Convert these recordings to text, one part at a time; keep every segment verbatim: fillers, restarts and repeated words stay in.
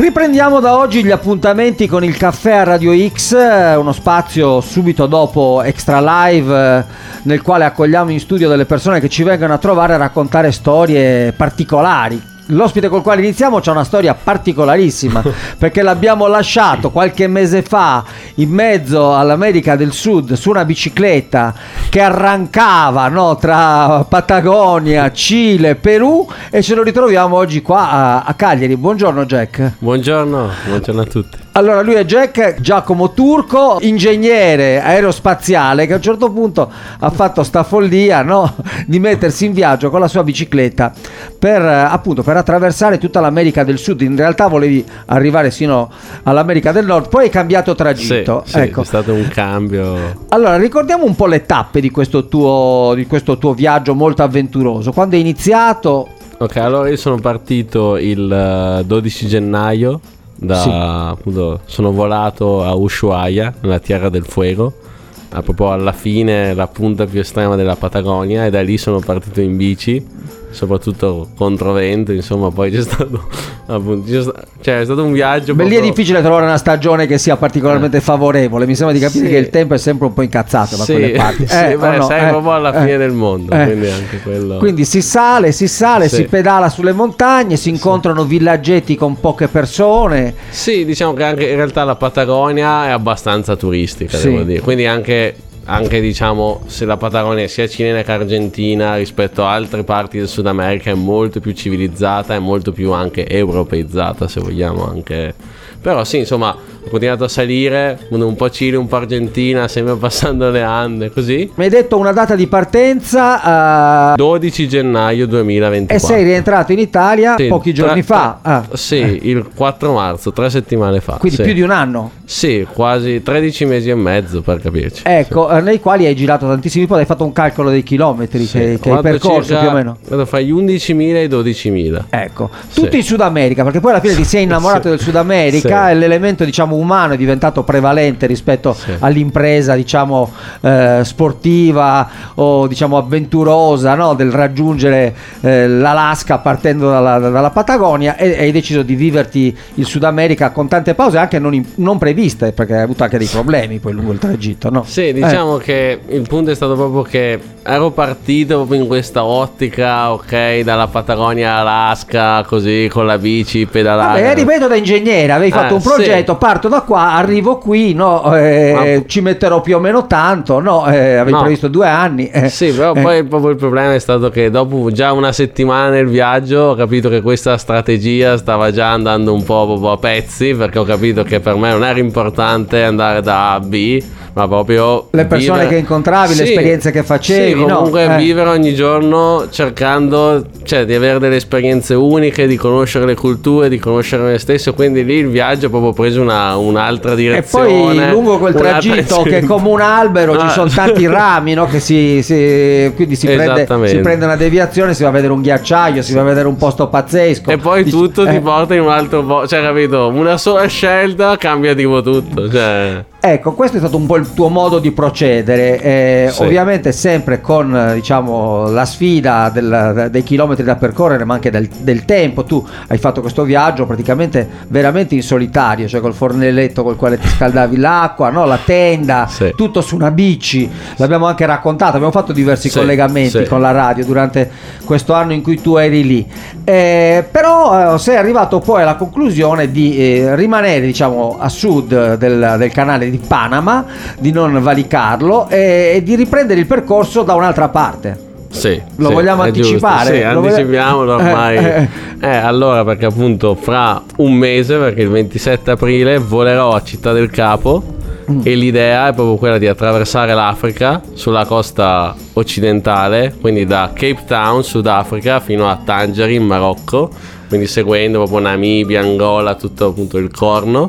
Riprendiamo da oggi gli appuntamenti con il caffè a Radio X, uno spazio subito dopo Extra Live nel quale accogliamo in studio delle persone che ci vengono a trovare a raccontare storie particolari. L'ospite col quale iniziamo c'ha una storia particolarissima perché l'abbiamo lasciato qualche mese fa in mezzo all'America del Sud su una bicicletta che arrancava, no, tra Patagonia, Cile, Perù, e ce lo ritroviamo oggi qua a, a Cagliari. Buongiorno Jack. Buongiorno, buongiorno a tutti. Allora, lui è Jack Giacomo Turco, ingegnere aerospaziale, che a un certo punto ha fatto sta follia, no, di mettersi in viaggio con la sua bicicletta per appunto per attraversare tutta l'America del Sud. In realtà volevi arrivare sino all'America del Nord, poi hai cambiato tragitto. Sì, sì, ecco. È stato un cambio. Allora, ricordiamo un po' le tappe di questo tuo di questo tuo viaggio molto avventuroso. Quando è iniziato? Ok, allora io sono partito il dodici gennaio. Da, sì. Appunto, sono volato a Ushuaia, nella Tierra del Fuego, a proprio alla fine, la punta più estrema della Patagonia, e da lì sono partito in bici, soprattutto controvento, insomma. Poi c'è stato appunto, c'è stato, cioè è stato un viaggio. Beh, proprio... lì è difficile trovare una stagione che sia particolarmente eh. favorevole. Mi sembra di capire sì. che il tempo è sempre un po' incazzato da sì. quelle parti. Sì, eh, beh, no? sei eh. proprio alla fine eh. del mondo, eh. quindi anche quello. Quindi si sale, si sale, sì. si pedala sulle montagne, si incontrano sì. villaggetti con poche persone. Sì, diciamo che anche in realtà la Patagonia è abbastanza turistica, sì. devo dire. Quindi anche Anche diciamo se la Patagonia sia cilena che argentina rispetto a altre parti del Sud America è molto più civilizzata, è molto più anche europeizzata, se vogliamo anche. Però sì, insomma, ho continuato a salire un po' Cile, un po' Argentina, sempre passando le Ande, così. Mi hai detto una data di partenza? Uh... dodici gennaio duemilaventiquattro. E sei rientrato in Italia sì, pochi giorni tra, fa? Tra, ah. Sì, eh. il quattro marzo, tre settimane fa. Quindi sì. più di un anno? Sì, quasi tredici mesi e mezzo, per capirci. Ecco, sì. nei quali hai girato tantissimi, poi hai fatto un calcolo dei chilometri sì. che, che hai percorso circa, più o meno. Vado fra gli undicimila e i dodicimila. Ecco, tutti sì. in Sud America, perché poi alla fine ti sei innamorato sì. del Sud America sì. e l'elemento diciamo umano è diventato prevalente rispetto sì. all'impresa diciamo eh, sportiva o diciamo avventurosa, no? Del raggiungere eh, l'Alaska partendo dalla, dalla Patagonia, e hai deciso di viverti il Sud America con tante pause anche non, in, non previste, perché hai avuto anche dei problemi poi lungo il tragitto, no? Sì, diciamo eh. che il punto è stato proprio che ero partito proprio in questa ottica, ok, dalla Patagonia all'Alaska, così con la bici, pedalare. Vabbè, ripeto, da ingegnere avevi fatto eh, un progetto, sì. parto da qua, arrivo qui, no, eh, ci metterò più o meno tanto, no, eh, avevi no. previsto due anni. Eh. Sì, però eh. poi proprio il problema è stato che dopo già una settimana nel viaggio ho capito che questa strategia stava già andando un po' proprio a pezzi, perché ho capito che per me non era importante andare da A a B, ma proprio le persone vivere... che incontravi, sì, le esperienze che facevi, sì, comunque no? eh. vivere ogni giorno cercando, cioè, di avere delle esperienze uniche, di conoscere le culture, di conoscere me stesso. Quindi lì il viaggio ha proprio preso una, un'altra direzione, e poi lungo quel tragitto che è come un albero ah. ci sono tanti rami, no? Che si, si quindi si prende, si prende una deviazione, si va a vedere un ghiacciaio, si va a vedere un posto pazzesco e poi Dici, tutto eh. ti porta in un altro posto, cioè, capito? Una sola scelta cambia tipo tutto, cioè. Ecco, questo è stato un po' il tuo modo di procedere, eh, sì. ovviamente sempre con diciamo la sfida del, dei chilometri da percorrere, ma anche del, del tempo. Tu hai fatto questo viaggio praticamente veramente in solitario, cioè col fornelletto col quale ti scaldavi l'acqua, no? La tenda, sì. tutto su una bici. L'abbiamo anche raccontato, abbiamo fatto diversi sì, collegamenti sì. con la radio durante questo anno in cui tu eri lì, eh, però eh, sei arrivato poi alla conclusione di eh, rimanere diciamo a sud del, del canale di Panama, di non valicarlo e, e di riprendere il percorso da un'altra parte. Sì, lo sì, vogliamo anticipare? Sì, lo anticipiamolo ormai. Eh, eh. eh, allora, perché appunto fra un mese, perché il ventisette aprile volerò a Città del Capo mm. e l'idea è proprio quella di attraversare l'Africa sulla costa occidentale, quindi da Cape Town, Sudafrica, fino a Tangeri in Marocco, quindi seguendo proprio Namibia, Angola, tutto appunto il corno,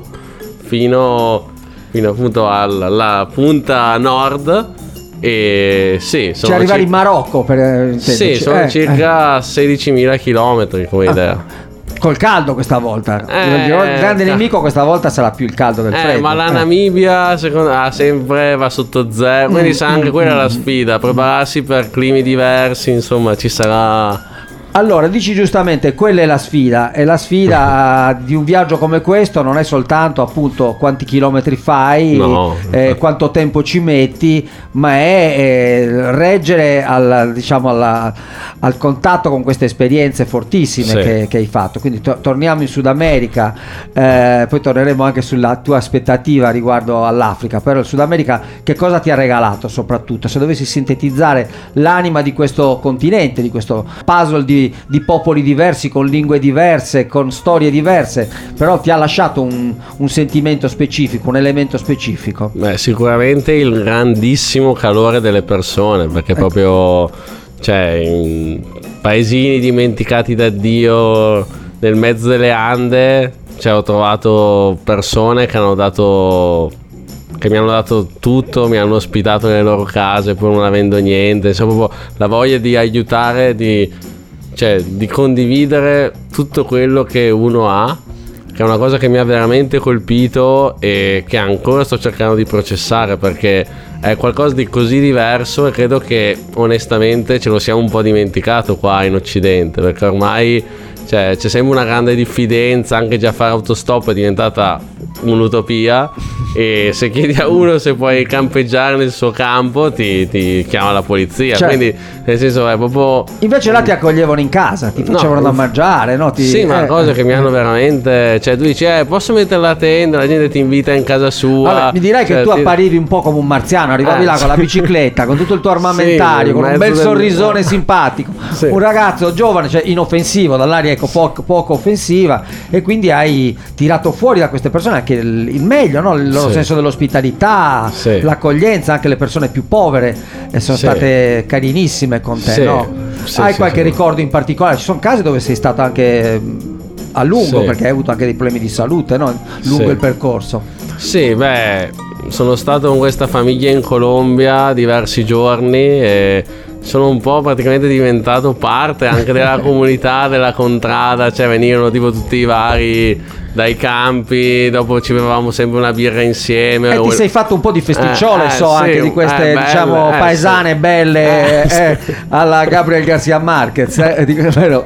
fino fino appunto alla punta nord. E sì, sono cioè arrivare cir- in Marocco per sì, sono eh, circa eh. sedicimila chilometri come ah, idea. Col caldo questa volta, eh, il grande ca- nemico questa volta sarà più il caldo del eh, freddo. Ma la eh. Namibia secondo me sempre va sotto zero, quindi mm, sa anche mm, quella è la sfida, prepararsi per climi diversi, insomma ci sarà Allora, dici giustamente, quella è la sfida, e la sfida di un viaggio come questo non è soltanto appunto quanti chilometri fai, no, eh, quanto tempo ci metti, ma è eh, reggere al, diciamo, alla, al contatto con queste esperienze fortissime, sì, che, che hai fatto. Quindi to- torniamo in Sud America, eh, poi torneremo anche sulla tua aspettativa riguardo all'Africa, però il Sud America che cosa ti ha regalato soprattutto? Se dovessi sintetizzare l'anima di questo continente, di questo puzzle di di popoli diversi, con lingue diverse, con storie diverse, però ti ha lasciato un, un sentimento specifico, un elemento specifico? Beh, sicuramente il grandissimo calore delle persone, perché ecco, proprio, cioè, in paesini dimenticati da Dio nel mezzo delle Ande, cioè, ho trovato persone che hanno dato che mi hanno dato tutto, mi hanno ospitato nelle loro case pur non avendo niente, insomma, proprio la voglia di aiutare, di cioè di condividere tutto quello che uno ha, che è una cosa che mi ha veramente colpito e che ancora sto cercando di processare, perché è qualcosa di così diverso e credo che onestamente ce lo siamo un po' dimenticato qua in Occidente, perché ormai, cioè, c'è sempre una grande diffidenza, anche già fare autostop è diventata un'utopia, e se chiedi a uno se puoi campeggiare nel suo campo ti, ti chiama la polizia, cioè, quindi nel senso è proprio... Invece là ti accoglievano in casa, ti facevano, no, da mangiare, no? Ti... Sì, ma eh, cose eh, che mi hanno veramente, cioè tu dici eh, posso mettere la tenda, la gente ti invita in casa sua. Vabbè, mi dirai, cioè, che tu ti... apparivi un po' come un marziano, arrivavi eh, là con la bicicletta, con tutto il tuo armamentario, sì, con un bel del... sorrisone simpatico, sì, un ragazzo giovane, cioè inoffensivo, dall'aria ecco poco, poco offensiva, e quindi hai tirato fuori da queste persone anche il, il meglio, no? Il loro, sì, senso dell'ospitalità, sì, l'accoglienza, anche le persone più povere e sono, sì, state carinissime con te, sì, no? Sì, hai sì, qualche sì, ricordo in particolare? Ci sono casi dove sei stato anche a lungo, sì, perché hai avuto anche dei problemi di salute, no? Lungo, sì, il percorso. Sì, beh, sono stato con questa famiglia in Colombia diversi giorni e sono un po' praticamente diventato parte anche della comunità della contrada, cioè venivano tipo tutti i vari dai campi, dopo ci bevevamo sempre una birra insieme. E ti sei fatto un po' di festicciole, eh, so, eh, anche sì, di queste, eh, belle, diciamo, eh, paesane, sì, belle, eh, eh, sì, alla Gabriel Garcia Marquez, eh, di,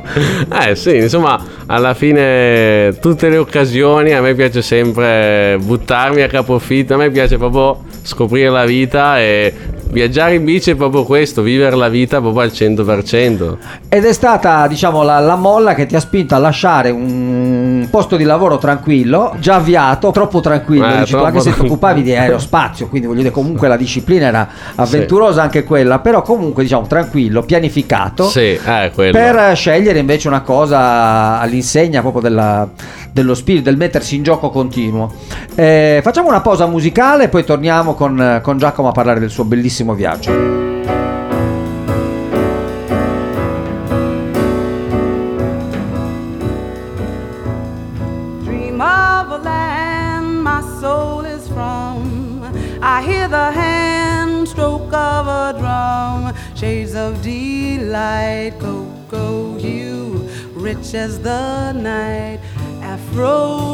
eh sì, insomma, alla fine tutte le occasioni a me piace sempre buttarmi a capofitto, a me piace proprio scoprire la vita, e viaggiare in bici è proprio questo, vivere la vita proprio al cento per cento. Ed è stata, diciamo, la, la molla che ti ha spinto a lasciare un posto di lavoro tranquillo, già avviato, troppo tranquillo, eh, dici, troppo, anche se ti occupavi di aerospazio, quindi voglio dire, comunque la disciplina era avventurosa, sì, anche quella, però comunque, diciamo, tranquillo, pianificato, sì, eh, per scegliere invece una cosa all'insegna proprio della, dello spirito, del mettersi in gioco continuo. Eh, facciamo una pausa musicale e poi torniamo con, con Giacomo a parlare del suo bellissimo viaggio. I hear the hand stroke of a drum, shades of delight, cocoa hue, rich as the night, afro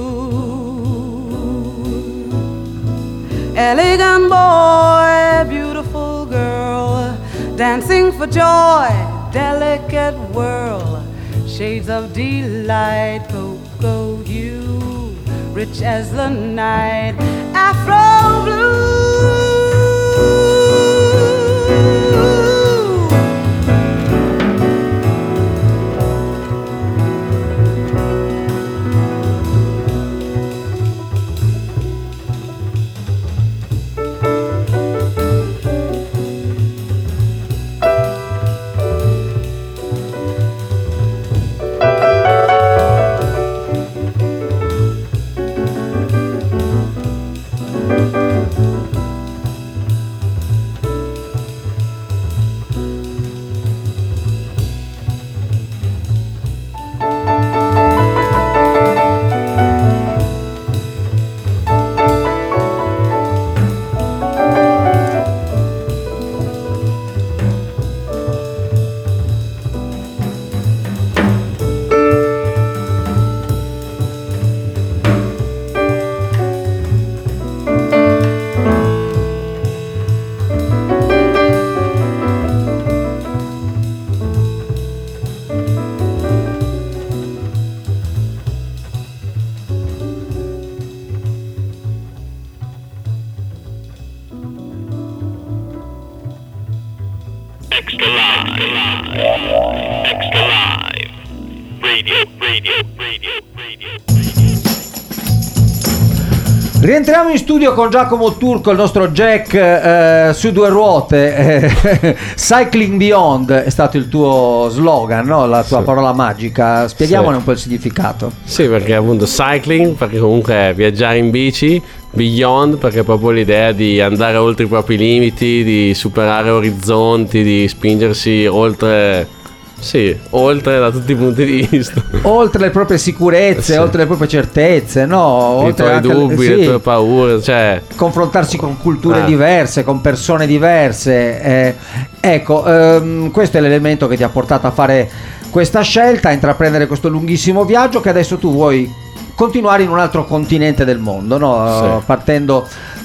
blue. Elegant boy, beautiful girl, dancing for joy, delicate whirl, shades of delight, cocoa hue, rich as the night, afro blue. Extra live. Extra live. Radio, radio, radio, radio, radio. Rientriamo in studio con Giacomo Turco, il nostro Jack eh, su due ruote. eh, Cycling Beyond è stato il tuo slogan, no? La tua Sì. parola magica. Spieghiamone Sì. un po' il significato. Sì, perché appunto cycling, perché comunque è viaggiare in bici, beyond, perché è proprio l'idea di andare oltre i propri limiti, di superare orizzonti, di spingersi oltre, sì, oltre da tutti i punti di vista. Oltre le proprie sicurezze, Sì. oltre le proprie certezze, no? I Oltre tuoi anche- dubbi, sì. le tue paure, cioè... Confrontarsi con culture Ah. diverse, con persone diverse. eh, ecco, ehm, questo è l'elemento che ti ha portato a fare questa scelta, a intraprendere questo lunghissimo viaggio che adesso tu vuoi continuare in un altro continente del mondo, no? Sì. Partendo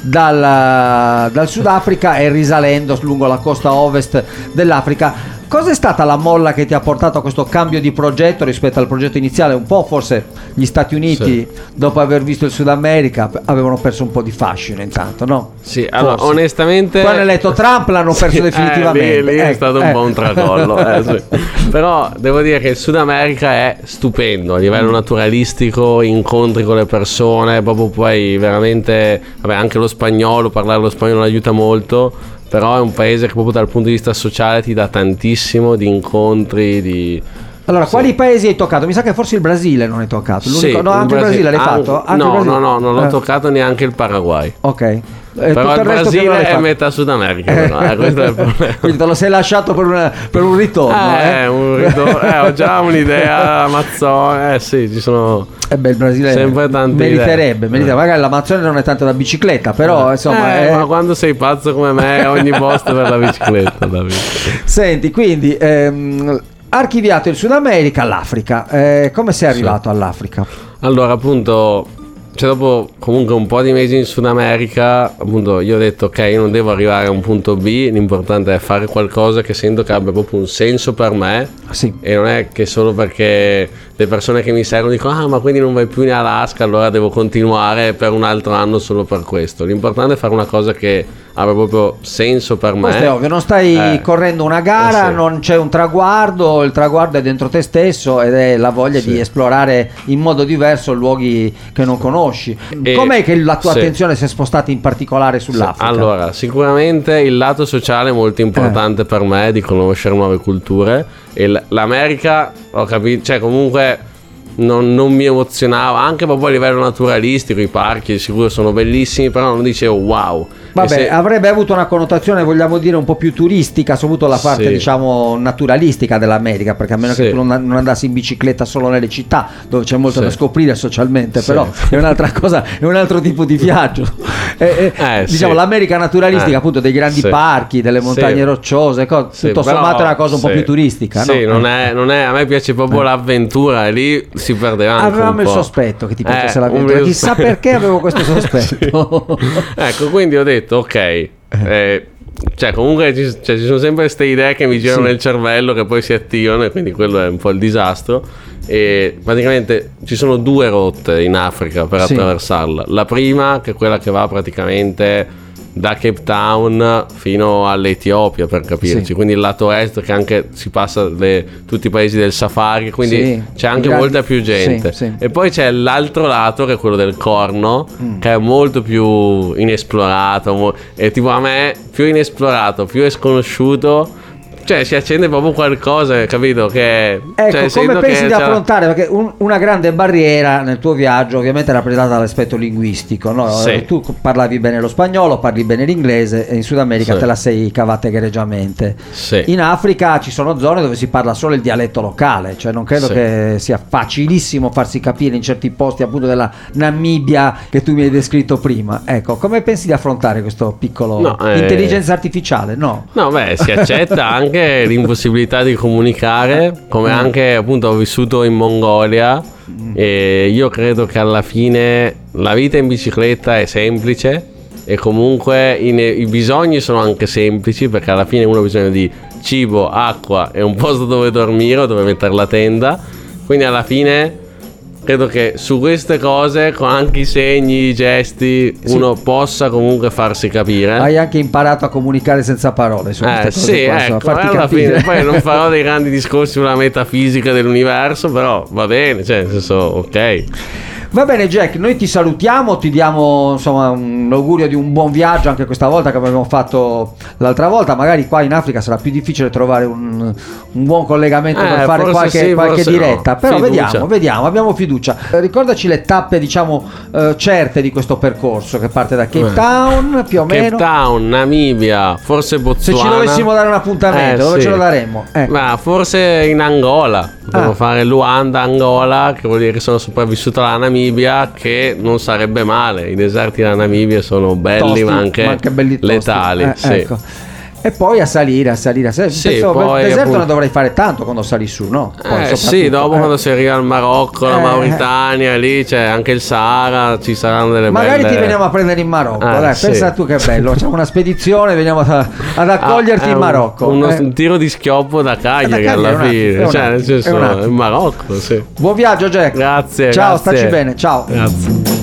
dal, dal Sudafrica e risalendo lungo la costa ovest dell'Africa. Cosa è stata la molla che ti ha portato a questo cambio di progetto rispetto al progetto iniziale? Un po' forse gli Stati Uniti, Sì. dopo aver visto il Sud America, avevano perso un po' di fascino intanto, no? Sì, allora Forse. onestamente... Poi hanno eletto Trump, l'hanno perso Sì, definitivamente. eh, lì, lì è Ecco, stato un eh. po' un tracollo. eh, sì. Però devo dire che il Sud America è stupendo a livello Mm. naturalistico, incontri con le persone, proprio poi veramente, vabbè, anche lo spagnolo, parlare lo spagnolo aiuta molto. Però è un paese che proprio dal punto di vista sociale ti dà tantissimo di incontri, di... Allora, Sì. quali paesi hai toccato? Mi sa che forse il Brasile non hai toccato. L'unico- Sì, no, anche il Brasile l'hai an- fatto? Anche il no, Brasile? no, no, non l'ho Eh, toccato neanche il Paraguay. Ok. Eh, Però tutto il resto che non Brasile l'hai è fatto. metà Sud America, però, eh, questo è il problema. Quindi te lo sei lasciato per, una- per un ritorno. Eh, eh? un ritorno- eh, ho già un'idea Amazzone, eh sì, ci sono... Eh beh, il Brasile Sempre tante meriterebbe, idee. meriterebbe. Magari l'Amazzone non è tanto da bicicletta, però insomma. Eh, eh, ma quando sei pazzo come me, ogni posto per la bicicletta, Davide. Senti, quindi ehm, archiviato il Sud America, l'Africa. Eh, come sei arrivato all'Africa? Allora, appunto, cioè dopo comunque un po' di mesi in Sud America, appunto, io ho detto ok, io non devo arrivare a un punto B, l'importante è fare qualcosa che sento che abbia proprio un senso per me. Sì. E non è che solo perché le persone che mi seguono dicono ah, ma quindi non vai più in Alaska, allora devo continuare per un altro anno solo per questo. L'importante è fare una cosa che abbia proprio senso per me. Questo è ovvio, non stai Eh. correndo una gara, Eh, sì. non c'è un traguardo, il traguardo è dentro te stesso ed è la voglia Sì. di esplorare in modo diverso luoghi che non conosci. E- Com'è che la tua sì. attenzione si è spostata in particolare sull'Africa? Allora, sicuramente il lato sociale è molto importante per me, di conoscere nuove culture. E l- l'America, ho capito, cioè comunque non, non mi emozionava, anche proprio a livello naturalistico, i parchi di sicuro sono bellissimi, però non dicevo wow. Vabbè, E se- avrebbe avuto una connotazione, vogliamo dire, un po' più turistica, soprattutto la parte, Sì. diciamo, naturalistica dell'America, perché a meno che Sì. tu non, non andassi in bicicletta solo nelle città, dove c'è molto Sì. da scoprire socialmente, Sì. però è un'altra cosa, è un altro tipo di viaggio. Eh, eh, Eh, diciamo, sì. l'America naturalistica, Eh, appunto, dei grandi sì. parchi, delle montagne Sì. rocciose, co- Sì, tutto però- sommato è una cosa un po' sì. più turistica, Sì, no? non è, non è, a me piace proprio l'avventura, e lì si perdeva anche Avevamo un il po'. sospetto che ti piacesse Eh, l'avventura, un- chissà perché avevo questo sospetto. Ecco, quindi ho detto ok, eh, cioè comunque ci, cioè, ci sono sempre queste idee che mi girano Sì. nel cervello, che poi si attivano, e quindi quello è un po' il disastro. E praticamente ci sono due rotte in Africa per Sì. attraversarla. La prima, che è quella che va praticamente da Cape Town fino all'Etiopia, per capirci, Sì. quindi il lato est, che anche si passa le, tutti i paesi del safari, quindi Sì. c'è anche Grandi- molta più gente. Sì, sì. E poi c'è l'altro lato, che è quello del corno, Mm. che è molto più inesplorato, mo- e tipo a me più inesplorato, più è sconosciuto, cioè si accende proprio qualcosa, capito? Che Ecco, cioè, come sento pensi che di c'è- affrontare? Perché un- una grande barriera nel tuo viaggio ovviamente è rappresentata dall'aspetto linguistico, no? Sì. Eh, Tu parlavi bene lo spagnolo, parli bene l'inglese e in Sud America Sì. te la sei cavata egregiamente. Sì. In Africa ci sono zone dove si parla solo il dialetto locale, cioè non credo Sì. che sia facilissimo farsi capire in certi posti, appunto della Namibia che tu mi hai descritto prima. Ecco, come pensi di affrontare questo piccolo No, eh, intelligenza artificiale? No. No, beh, si accetta anche l'impossibilità di comunicare, come Mm. anche appunto ho vissuto in Mongolia, e io credo che alla fine la vita in bicicletta è semplice, e comunque i, ne- i bisogni sono anche semplici, perché alla fine uno ha bisogno di cibo, acqua e un posto dove dormire o dove mettere la tenda, quindi alla fine credo che su queste cose, con anche i segni, i gesti, sì, uno possa comunque farsi capire. Hai anche imparato a comunicare senza parole su eh, queste cose sì, qua, ecco, insomma, farti alla capire. fine poi non farò dei grandi discorsi sulla metafisica dell'universo, però va bene, cioè nel senso, ok. Va bene Jack, noi ti salutiamo, ti diamo insomma un augurio di un buon viaggio anche questa volta, che abbiamo fatto l'altra volta. Magari qua in Africa sarà più difficile trovare un, un buon collegamento eh, per fare qualche, sì, qualche diretta, no. però Fiducia. vediamo, vediamo, abbiamo fiducia. Eh, ricordaci le tappe diciamo eh, certe di questo percorso che parte da Cape Town più o Cape meno. Cape Town, Namibia, forse Botswana. Se ci dovessimo dare un appuntamento, eh, dove sì. ce lo daremmo? Eh. Ma forse in Angola. Devo Ah. fare Luanda, Angola, che vuol dire che sono sopravvissuto alla Namibia, che non sarebbe male. I deserti della Namibia sono belli, Tosti, ma anche, ma anche belli tosti. letali. Eh, sì. ecco. E poi a salire, a salire, a salire. Sì, Penso, poi, il deserto appunto, ne dovrai fare tanto quando sali su, no? Poi, Eh, sì, dopo eh. quando si arriva al Marocco, la Eh. Mauritania, lì c'è anche il Sahara, ci saranno delle Magari belle... ti veniamo a prendere in Marocco, Ah, dai, sì. pensa tu che bello, facciamo una spedizione, veniamo a- ad accoglierti Ah, è in un- Marocco. Uno, eh. un tiro di schioppo da Cagliari Da Cagliari, alla è un attimo, è fine, un cioè attimo, nel senso, è un attimo. in Marocco, sì. Buon viaggio Jack. Grazie, Ciao, grazie. staci bene, ciao. Grazie.